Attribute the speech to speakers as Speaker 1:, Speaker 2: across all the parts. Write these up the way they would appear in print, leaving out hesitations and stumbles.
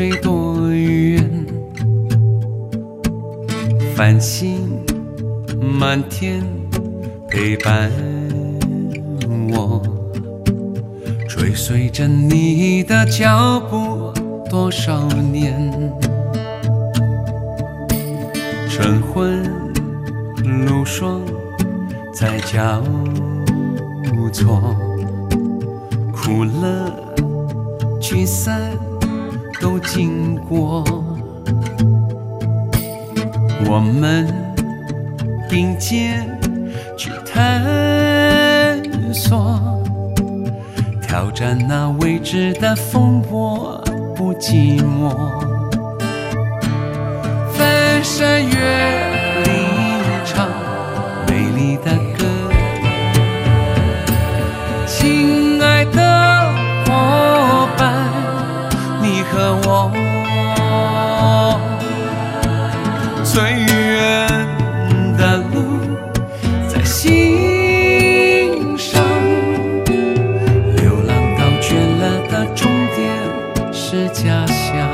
Speaker 1: 水多远？繁星满天陪伴我，追随着你的脚步多少年。晨昏露霜在交错，苦乐聚散都经过，我们并肩去探索，挑战那未知的风波，不寂寞。翻山越岭唱美丽的歌，亲爱的伙伴，你和我最远的路在心上，流浪到倦了的终点是家乡。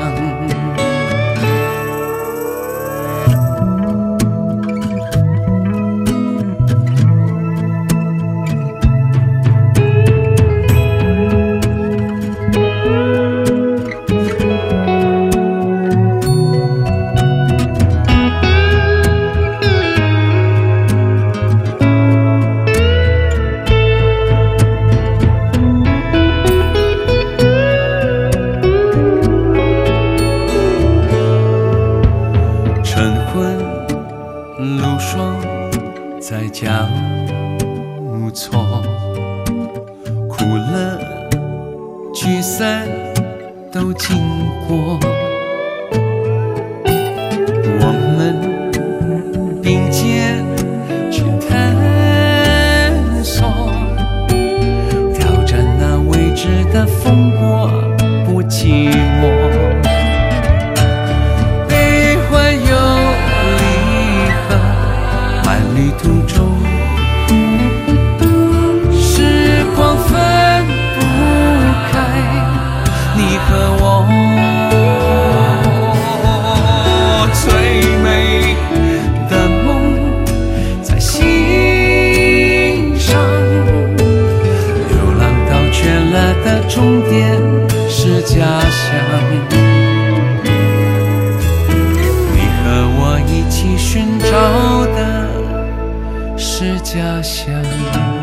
Speaker 1: 露霜在交错，苦乐聚散都经过，我们并肩去探索，挑战那未知的风波，不寂寞。旅途中，时光分不开你和我，最美的梦在心上，流浪到倦了的终点是家乡。你和我一起寻找的是家乡。